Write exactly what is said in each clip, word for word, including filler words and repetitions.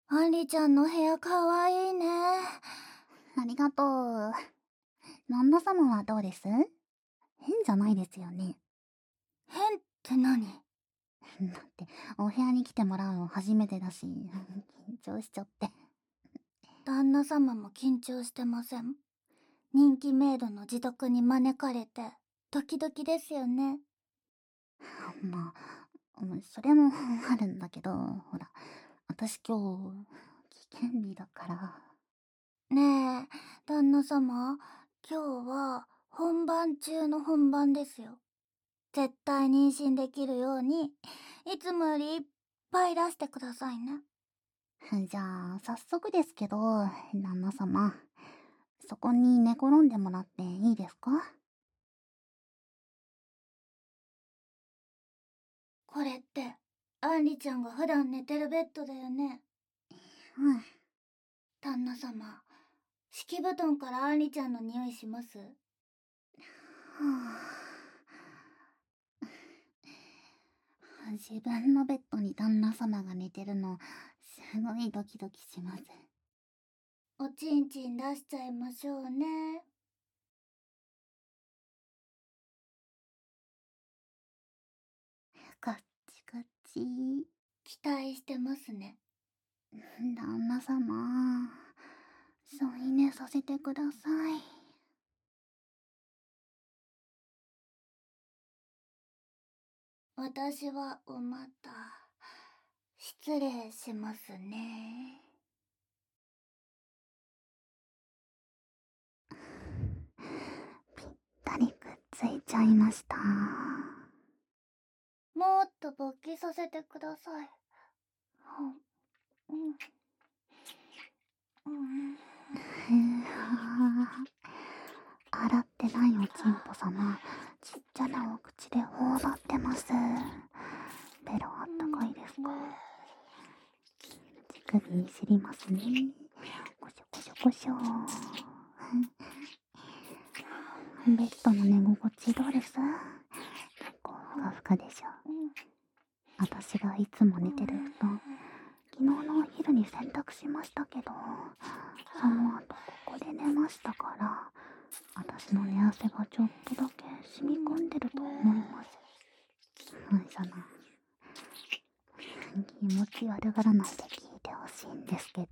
アンリちゃんの部屋かわいいね。 ありがとう。旦那様はどうです？変じゃないですよね。 変って何？ だって、お部屋に来てもらうの初めてだし、緊張しちゃって。 旦那様も緊張してません？人気メイドの自宅に招かれて、ドキドキですよね。 まあ、うんそれもあるんだけど、ほら、私今日、危険日だから。 ねえ、旦那様、今日は本番中の本番ですよ。絶対妊娠できるように、いつもよりいっぱい出してくださいね。 じゃあ、早速ですけど、旦那様、そこに寝転んでもらっていいですか？ これって、アンリちゃんが普段寝てるベッドだよね。 うん。 旦那様、敷布団からアンリちゃんの匂いします？ はあ、自分のベッドに旦那様が寝てるの、すごいドキドキします。 おちんちん出しちゃいましょうね。 カッチカチ。 期待してますね。 旦那様、添い寝させてください。 私はおまた。失礼しますね。 ぴったりくっついちゃいました。 もっと勃起させてください。うん。うん。 ふわー、洗ってないおちんぽ様、ちっちゃなお口で頬張ってます。ベロあったかいですか？乳首いじりますね。こしょこしょこしょ。ベッドの寝心地どうです？結構ふかふかでしょ。私がいつも寝てる布団、昨日のお昼に洗濯しましたけど、その後ここで寝ましたから、私の寝汗がちょっとだけ染み込んでると思います。はい、その気持ち悪がらないで聞いてほしいんですけど、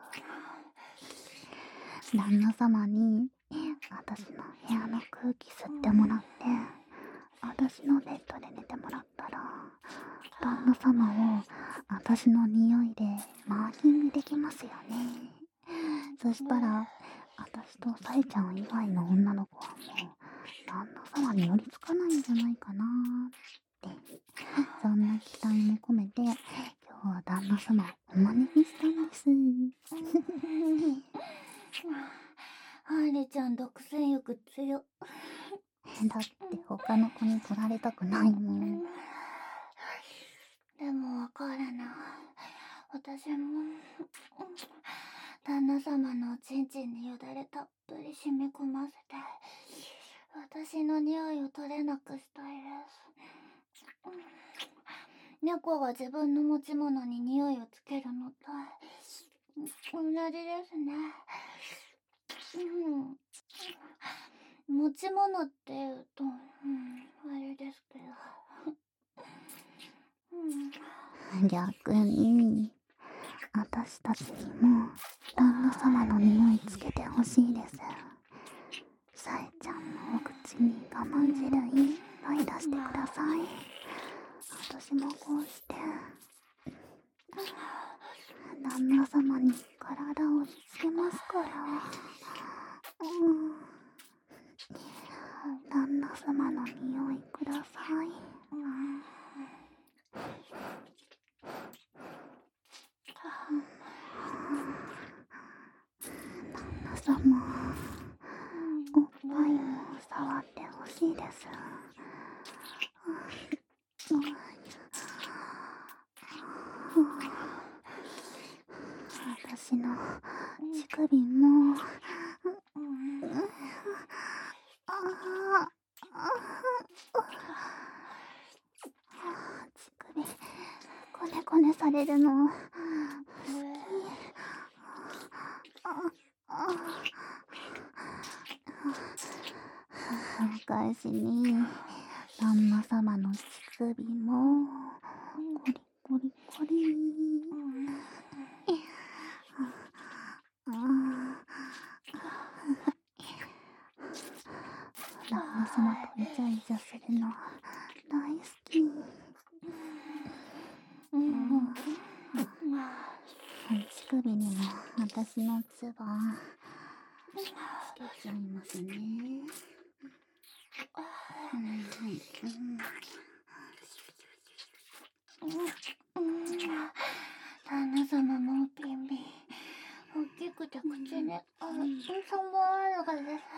旦那様に私の部屋の空気吸ってもらって、私のベッドで寝てもらったら、旦那様を私の匂いでマーキングできますよね。そしたら、私とサイちゃん以外の女の子はもう旦那様に寄りつかないんじゃないかなーって、そんな期待も込めて今日は旦那様をお招きしたんです。 アンリちゃん独占欲強っ。 だって他の子に取られたくないもん。 でもわかるな。私も旦那様のおちんちんによだれたっぷり染み込ませて、私の匂いを取れなくしたいです。猫が自分の持ち物に匂いをつけるのと同じですね。うん、持ち物っていうと、うん、あれですけど。 うん、逆に私たちにも旦那様の匂いつけてほしいです。さえちゃんのお口に我慢汁いっぱい出してください。私もこうして旦那様に体をつけますから。うん、旦那様の匂いください。旦那様、おっぱいも触ってほしいです。私の乳首も、ああ、乳首こねこねされるの好き。 返しに旦那様の乳首もコリコリコリ。あ旦那様とイチャイチャするの大好き。うん乳首にも私の唾つけちゃいますね。うんはいうん旦那様のおピンピン大きくて口にあ寒いのが出た。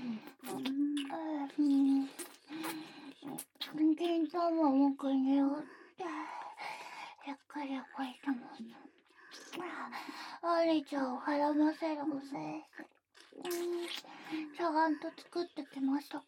うん金玉もくによってやっかりやっかりともアリちゃんを絡ませるおせいちゃんと作ってきましたか。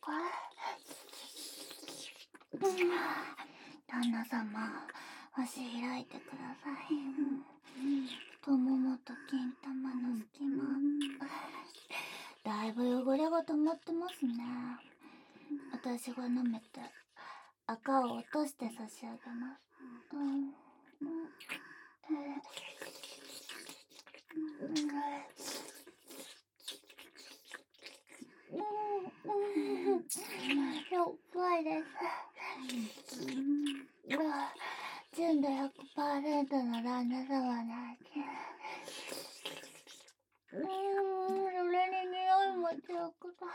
旦那様足開いてください。太ももと金玉の隙間だいぶ汚れが溜まってますね。私が舐めて赤を落として差し上げます。うんしょっぱいです。純度 ひゃくパーセント の旦那様の味。うーん、それに匂いも強くだ。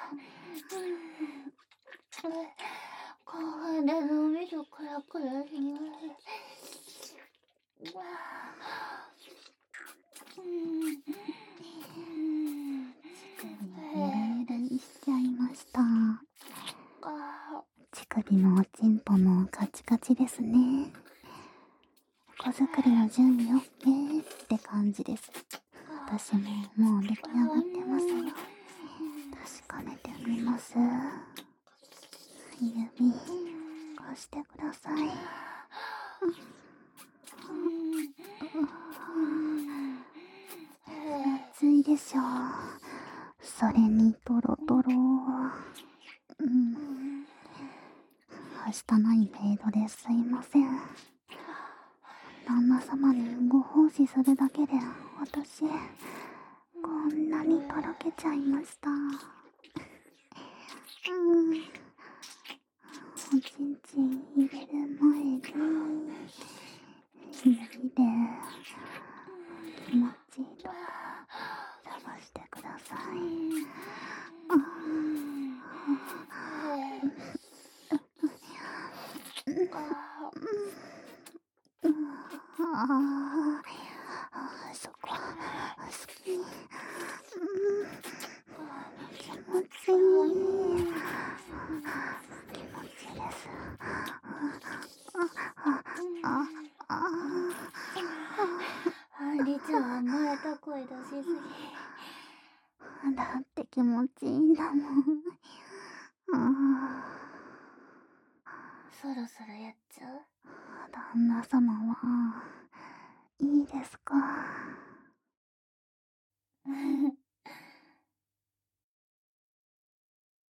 興奮で脳みそクラクラします。 ゆるゆるにしちゃいました。乳首もおちんぽもカチカチですね。子作りの準備 OK って感じです。私ももう出来上がってますよ。確かめてみます。指貸してください。熱いでしょ。それにトロトロ。うんはしたないメイドですいません。旦那様にご奉仕するだけで私こんなにとろけちゃいました。うんおちんちん入れる前に指で気持ちいいとこ探してください。ああそこ好き。うん気持ちいい。気持ちいいです。あああアリちゃん甘えた声出しすぎ。 だって気持ちいいんだもん。あそろそろやっちゃう。 旦那様はいいですか。